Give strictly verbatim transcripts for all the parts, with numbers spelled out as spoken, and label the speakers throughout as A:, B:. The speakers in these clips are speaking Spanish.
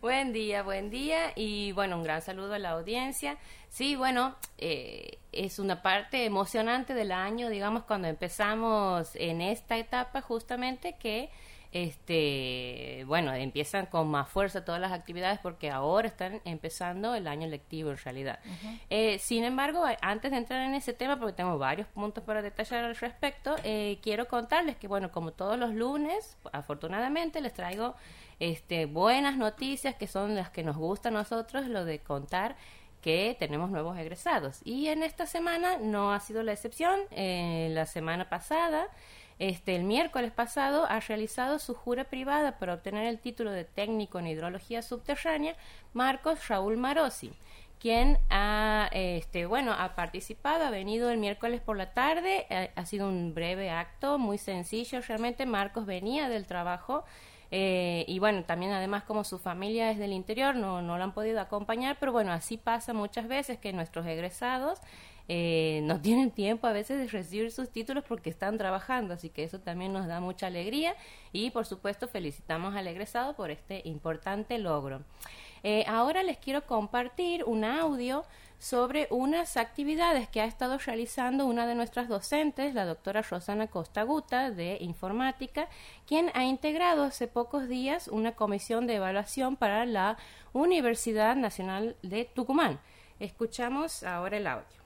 A: Buen día, buen día y bueno, un gran saludo a la audiencia. Sí, bueno, eh, es una parte emocionante del año, digamos, cuando empezamos en esta etapa justamente que, este, bueno, empiezan con más fuerza todas las actividades porque ahora están empezando el año lectivo en realidad. Uh-huh. Eh, sin embargo, antes de entrar en ese tema, porque tengo varios puntos para detallar al respecto, eh, quiero contarles que, bueno, como todos los lunes, afortunadamente les traigo Este, buenas noticias que son las que nos gusta a nosotros, lo de contar que tenemos nuevos egresados. Y en esta semana no ha sido la excepción. Eh, la semana pasada, este, el miércoles pasado, ha realizado su jura privada para obtener el título de técnico en hidrología subterránea Marcos Raúl Marosi, quien ha, este, bueno, ha participado, ha venido el miércoles por la tarde. Ha, ha sido un breve acto, muy sencillo. Realmente Marcos venía del trabajo. Eh, y bueno, también además como su familia es del interior, no, no lo han podido acompañar, pero bueno, así pasa muchas veces que nuestros egresados eh, no tienen tiempo a veces de recibir sus títulos porque están trabajando, así que eso también nos da mucha alegría y por supuesto felicitamos al egresado por este importante logro. Eh, ahora les quiero compartir un audio sobre unas actividades que ha estado realizando una de nuestras docentes, la doctora Rosana Costaguta, de Informática, quien ha integrado hace pocos días una comisión de evaluación para la Universidad Nacional de Tucumán. Escuchamos ahora el audio.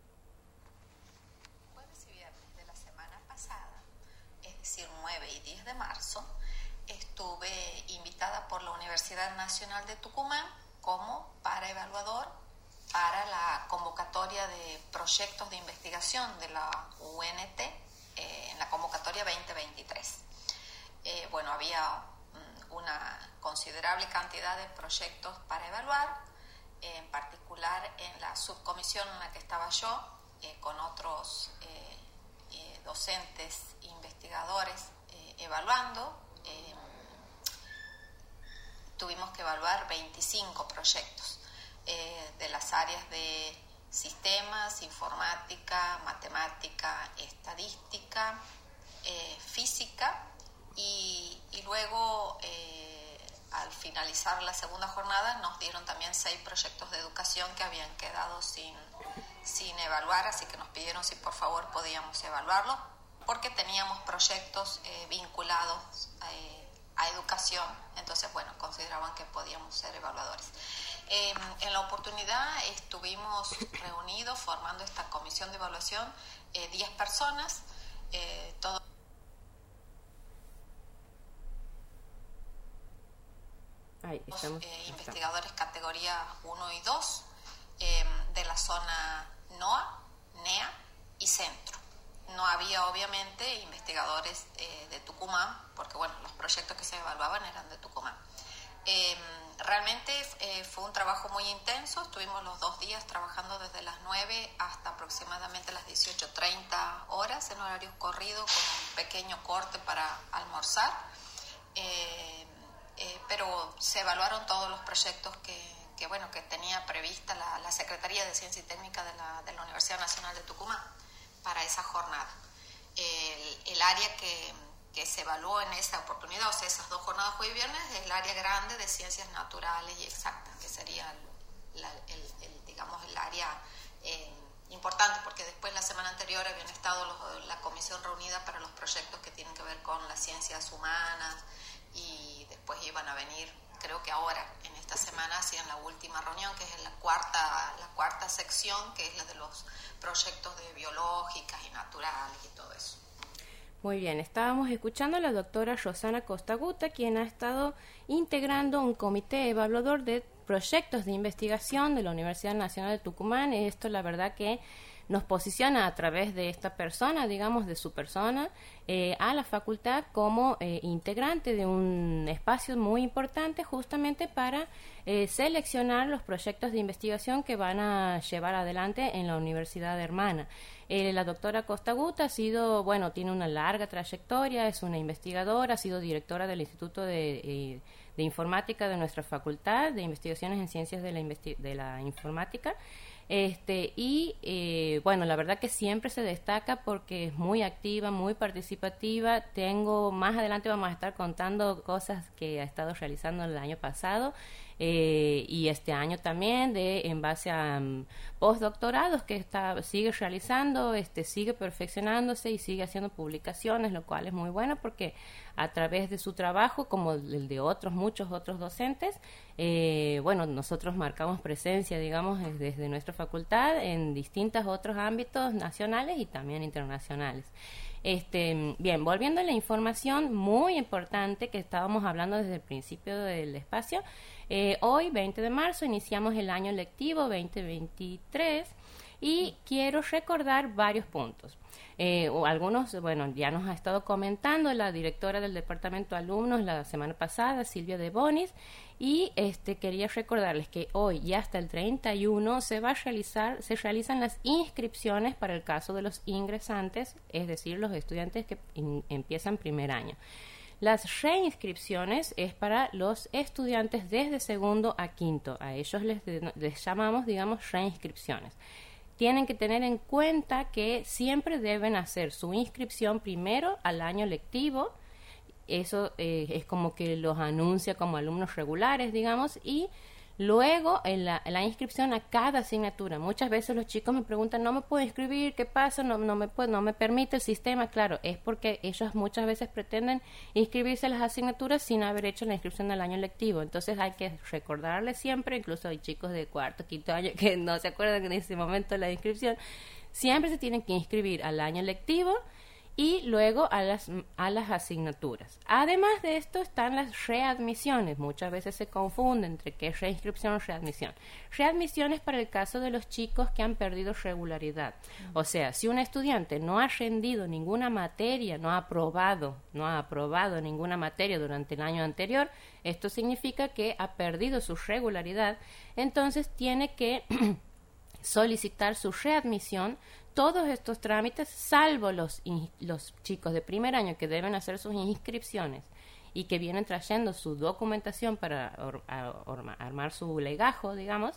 B: Jueves y viernes de la semana pasada, es decir, nueve y diez de marzo, estuve invitada por la Universidad Nacional de Tucumán como paraevaluador para la convocatoria de proyectos de investigación de la U N T eh, en la convocatoria veinte veintitrés. Eh, bueno, había mm, una considerable cantidad de proyectos para evaluar, eh, en particular en la subcomisión en la que estaba yo, eh, con otros eh, eh, docentes, investigadores eh, evaluando. Eh, tuvimos que evaluar veinticinco proyectos. Eh, de las áreas de sistemas, informática, matemática, estadística, eh, física y, y luego eh, al finalizar la segunda jornada nos dieron también seis proyectos de educación que habían quedado sin, sin evaluar, así que nos pidieron si por favor podíamos evaluarlos porque teníamos proyectos eh, vinculados eh, a educación, entonces bueno, consideraban que podíamos ser evaluadores. Eh, en la oportunidad estuvimos reunidos formando esta comisión de evaluación, eh, diez personas, eh, todos
A: Ahí estamos,
B: eh, investigadores categoría uno y dos eh, de la zona NOA, NEA y Centro. No había obviamente investigadores eh, de Tucumán, porque bueno, los proyectos que se evaluaban eran de Tucumán. Eh, realmente eh, fue un trabajo muy intenso, estuvimos los dos días trabajando desde las nueve hasta aproximadamente las dieciocho treinta horas en horarios corridos con un pequeño corte para almorzar, eh, eh, pero se evaluaron todos los proyectos que, que, bueno, que tenía prevista la, la Secretaría de Ciencia y Técnica de la, de la Universidad Nacional de Tucumán para esa jornada. El, el área que que se evaluó en esa oportunidad, o sea, esas dos jornadas jueves y viernes, es el área grande de ciencias naturales y exactas, que sería el, la, el, el, digamos, el área eh, importante, porque después la semana anterior habían estado los, la comisión reunida para los proyectos que tienen que ver con las ciencias humanas y después iban a venir, creo que ahora, en esta semana, hacían la última reunión, que es la cuarta, la cuarta sección, que es la de los proyectos de biológicas y naturales y todo eso.
A: Muy bien, estábamos escuchando a la doctora Rosana Costaguta, quien ha estado integrando un comité evaluador de proyectos de investigación de la Universidad Nacional de Tucumán. Esto, la verdad, que nos posiciona a través de esta persona, digamos, de su persona, eh, a la facultad como eh, integrante de un espacio muy importante justamente para eh, seleccionar los proyectos de investigación que van a llevar adelante en la universidad hermana. Eh, la doctora Costaguta ha sido, bueno, tiene una larga trayectoria, es una investigadora, ha sido directora del Instituto de, eh, de Informática de nuestra Facultad de Investigaciones en Ciencias de la, Investi- de la Informática. Este, y eh, bueno, la verdad que siempre se destaca porque es muy activa, muy participativa. Tengo, más adelante vamos a estar contando cosas que ha estado realizando el año pasado. eh, y este año también de en base a um, postdoctorados que está sigue realizando, este sigue perfeccionándose y sigue haciendo publicaciones, lo cual es muy bueno porque a través de su trabajo, como el de otros, muchos otros docentes, eh, bueno, nosotros marcamos presencia, digamos, desde nuestra facultad en distintos otros ámbitos nacionales y también internacionales. Este, bien, volviendo a la información muy importante que estábamos hablando desde el principio del espacio, eh, hoy, veinte de marzo, iniciamos el año lectivo veinte veintitrés y quiero recordar varios puntos. Eh, o algunos, bueno, ya nos ha estado comentando la directora del departamento de alumnos la semana pasada, Silvia de Bonis, y este quería recordarles que hoy y hasta el treinta y uno se va a realizar, se realizan las inscripciones para el caso de los ingresantes, es decir, los estudiantes que in, empiezan primer año. Las reinscripciones es para los estudiantes desde segundo a quinto, a ellos les, les llamamos, digamos, reinscripciones. Tienen que tener en cuenta que siempre deben hacer su inscripción primero al año lectivo. Eso eh, es como que los anuncia como alumnos regulares, digamos, y luego en la, en la inscripción a cada asignatura. Muchas veces los chicos me preguntan, no me puedo inscribir, ¿qué pasa? No, no, me, puedo, no me permite el sistema. Claro, es porque ellos muchas veces pretenden inscribirse a las asignaturas sin haber hecho la inscripción al año lectivo. Entonces hay que recordarles siempre, incluso hay chicos de cuarto, quinto año que no se acuerdan en ese momento de la inscripción, siempre se tienen que inscribir al año lectivo y luego a las, a las asignaturas. Además de esto están las readmisiones. Muchas veces se confunde entre qué es reinscripción o readmisión. Readmisión es para el caso de los chicos que han perdido regularidad. O sea, si un estudiante no ha rendido ninguna materia, no ha aprobado, no ha aprobado ninguna materia durante el año anterior, esto significa que ha perdido su regularidad, entonces tiene que solicitar su readmisión. Todos estos trámites, salvo los, los chicos de primer año que deben hacer sus inscripciones y que vienen trayendo su documentación para or, or, armar su legajo, digamos,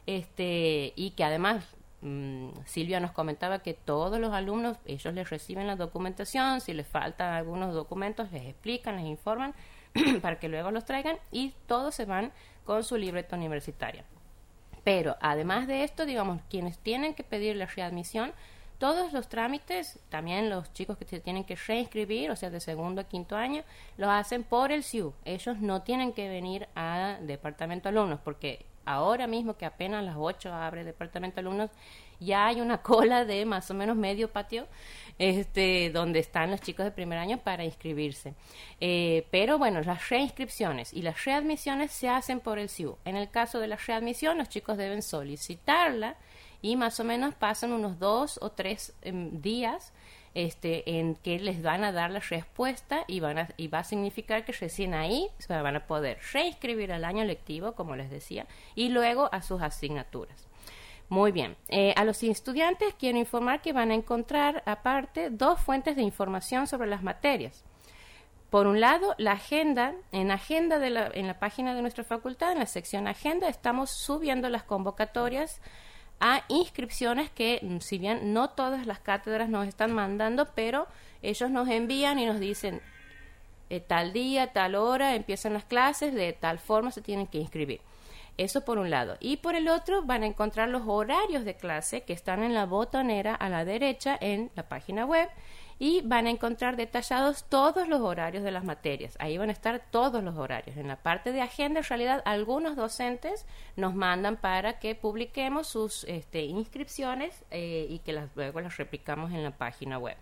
A: este y que además mmm, Silvia nos comentaba que todos los alumnos, ellos les reciben la documentación, si les faltan algunos documentos, les explican, les informan para que luego los traigan y todos se van con su libreta universitaria. Pero además de esto, digamos, quienes tienen que pedir la readmisión, todos los trámites, también los chicos que se tienen que reinscribir, o sea, de segundo a quinto año, lo hacen por el S I U. Ellos no tienen que venir al departamento de alumnos, porque ahora mismo que apenas a las ocho abre el departamento de alumnos, ya hay una cola de más o menos medio patio este, donde están los chicos de primer año para inscribirse. Eh, pero bueno, las reinscripciones y las readmisiones se hacen por el S I U. En el caso de la readmisión, los chicos deben solicitarla y más o menos pasan unos dos o tres eh, días este, en que les van a dar la respuesta y, van a, y va a significar que recién ahí se van a poder reinscribir al año lectivo, como les decía, y luego a sus asignaturas. Muy bien. Eh, a los estudiantes quiero informar que van a encontrar, aparte, dos fuentes de información sobre las materias. Por un lado, la agenda. En agenda de la, en la página de nuestra facultad, en la sección agenda, estamos subiendo las convocatorias a inscripciones que, si bien no todas las cátedras nos están mandando, pero ellos nos envían y nos dicen eh, tal día, tal hora, empiezan las clases, de tal forma se tienen que inscribir. Eso por un lado. Y por el otro van a encontrar los horarios de clase que están en la botonera a la derecha en la página web y van a encontrar detallados todos los horarios de las materias. Ahí van a estar todos los horarios. En la parte de agenda, en realidad, algunos docentes nos mandan para que publiquemos sus este, inscripciones eh, y que las, luego las replicamos en la página web.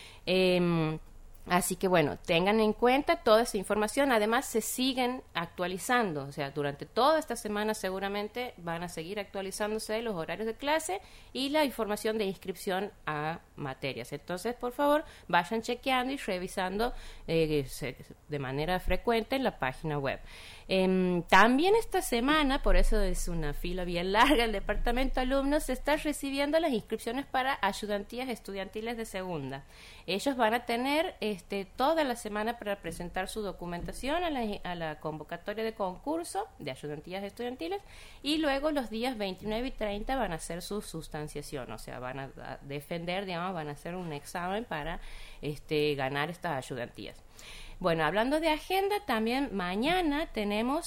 A: Eh, Así que bueno, tengan en cuenta toda esa información. Además, se siguen actualizando. O sea, durante toda esta semana seguramente van a seguir actualizándose los horarios de clase y la información de inscripción a materias. Entonces, por favor, vayan chequeando y revisando eh, de manera frecuente en la página web. Eh, también esta semana, por eso es una fila bien larga, el departamento de alumnos se está recibiendo las inscripciones para ayudantías estudiantiles de segunda. Ellos van a tener este, toda la semana para presentar su documentación a la, a la convocatoria de concurso de ayudantías estudiantiles y luego los días veintinueve y treinta van a hacer su sustanciación, o sea, van a, a defender, digamos, van a hacer un examen para este, ganar estas ayudantías. Bueno, hablando de agenda, también mañana tenemos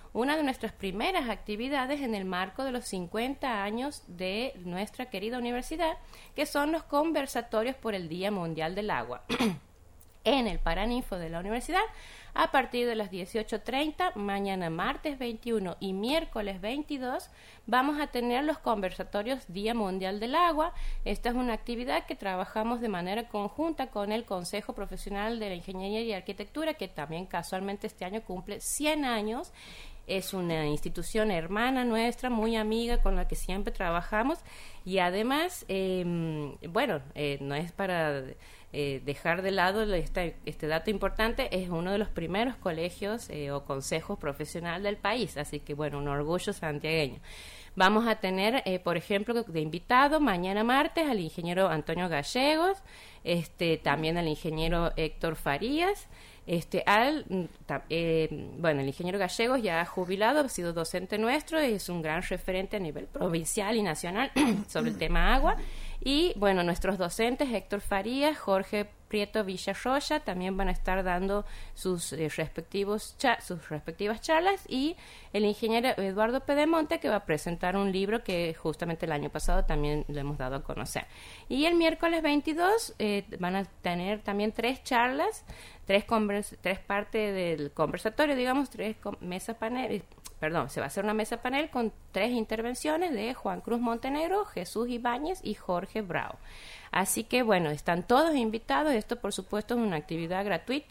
A: una de nuestras primeras actividades en el marco de los cincuenta años de nuestra querida universidad, que son los conversatorios por el Día Mundial del Agua. En el Paraninfo de la universidad, a partir de las dieciocho treinta, mañana martes veintiuno y miércoles veintidós, vamos a tener los conversatorios Día Mundial del Agua. Esta es una actividad que trabajamos de manera conjunta con el Consejo Profesional de la Ingeniería y Arquitectura, que también casualmente este año cumple cien años. Es una institución hermana nuestra, muy amiga, con la que siempre trabajamos, y además, eh, bueno, eh, no es para eh, dejar de lado este, este dato importante, es uno de los primeros colegios eh, o consejos profesional del país, así que bueno, un orgullo santiagueño. Vamos a tener, eh, por ejemplo, de invitado mañana martes al ingeniero Antonio Gallegos, este, también al ingeniero Héctor Farías. Este, al, eh, bueno, el ingeniero Gallegos ya ha jubilado, ha sido docente nuestro, es un gran referente a nivel provincial y nacional sobre el tema agua. Y bueno, nuestros docentes, Héctor Farías, Jorge Prieto Villarroya, también van a estar dando sus eh, respectivos cha- sus respectivas charlas, y el ingeniero Eduardo Pedemonte, que va a presentar un libro que justamente el año pasado también lo hemos dado a conocer. Y el miércoles veintidós eh, van a tener también tres charlas, tres, convers- tres partes del conversatorio, digamos, tres com- mesas panel, perdón, se va a hacer una mesa panel con tres intervenciones de Juan Cruz Montenegro, Jesús Ibáñez y Jorge Bravo. Así que bueno, están todos invitados. Esto por supuesto es una actividad gratuita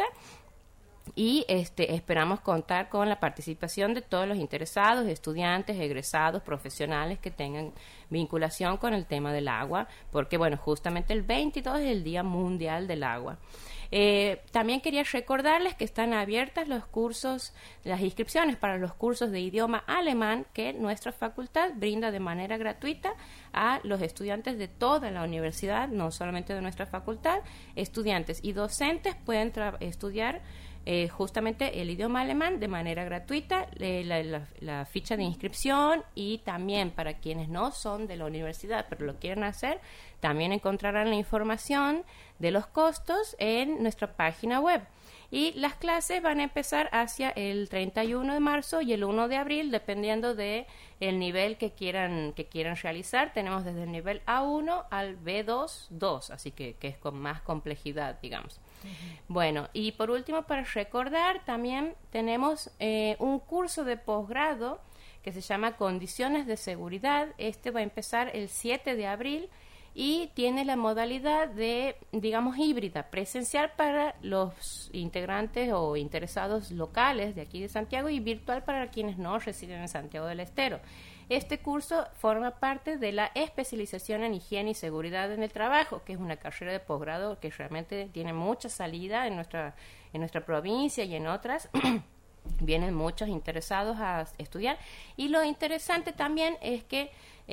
A: y este esperamos contar con la participación de todos los interesados, estudiantes, egresados, profesionales que tengan vinculación con el tema del agua, porque bueno, justamente el veintidós es el Día Mundial del Agua. Eh, también quería recordarles que están abiertas los cursos, las inscripciones para los cursos de idioma alemán que nuestra facultad brinda de manera gratuita a los estudiantes de toda la universidad, no solamente de nuestra facultad. Estudiantes y docentes pueden tra- estudiar Eh, justamente el idioma alemán de manera gratuita, eh, la, la, la ficha de inscripción, y también para quienes no son de la universidad pero lo quieren hacer, también encontrarán la información de los costos en nuestra página web. Y las clases van a empezar hacia el treinta y uno de marzo y el uno de abril, dependiendo de el nivel que quieran que quieran realizar. Tenemos desde el nivel A uno al B dos, dos, así que, que es con más complejidad, digamos. Uh-huh. Bueno, y por último, para recordar, también tenemos eh, un curso de posgrado que se llama Condiciones de Seguridad. Este va a empezar el siete de abril y tiene la modalidad de, digamos, híbrida, presencial para los integrantes o interesados locales de aquí de Santiago y virtual para quienes no residen en Santiago del Estero. Este curso forma parte de la especialización en higiene y seguridad en el trabajo, que es una carrera de posgrado que realmente tiene mucha salida en nuestra, en nuestra provincia y en otras. Vienen muchos interesados a estudiar, y lo interesante también es que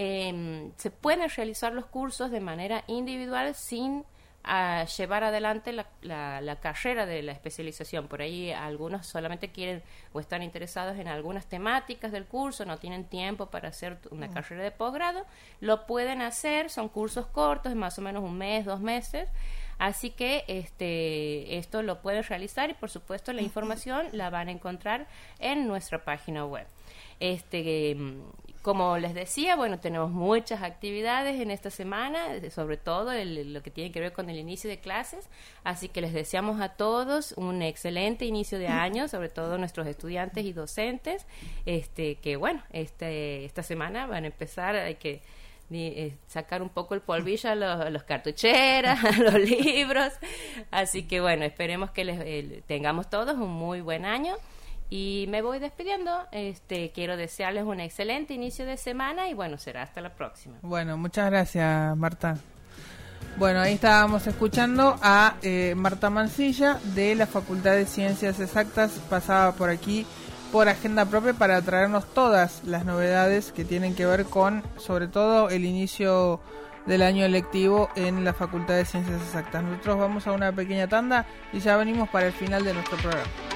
A: eh, se pueden realizar los cursos de manera individual sin a llevar adelante la, la, la carrera de la especialización. Por ahí algunos solamente quieren o están interesados en algunas temáticas del curso, no tienen tiempo para hacer una mm. carrera de posgrado. Lo pueden hacer, son cursos cortos, de más o menos un mes, dos meses. Así que este esto lo pueden realizar, y por supuesto la información la van a encontrar en nuestra página web. Este Como les decía, bueno, tenemos muchas actividades en esta semana, sobre todo el, lo que tiene que ver con el inicio de clases, así que les deseamos a todos un excelente inicio de año, sobre todo nuestros estudiantes y docentes, este que bueno, este esta semana van a empezar, hay que eh, sacar un poco el polvillo a los, a los cartucheras, a los libros, así que bueno, esperemos que les, eh, tengamos todos un muy buen año. Y me voy despidiendo. Este, quiero desearles un excelente inicio de semana y bueno, será hasta la próxima.
C: Bueno, muchas gracias, Marta. Bueno, ahí estábamos escuchando a eh, Marta Mancilla de la Facultad de Ciencias Exactas. Pasaba por aquí por agenda propia para traernos todas las novedades que tienen que ver con, sobre todo, el inicio del año lectivo en la Facultad de Ciencias Exactas. Nosotros vamos a una pequeña tanda y ya venimos para el final de nuestro programa.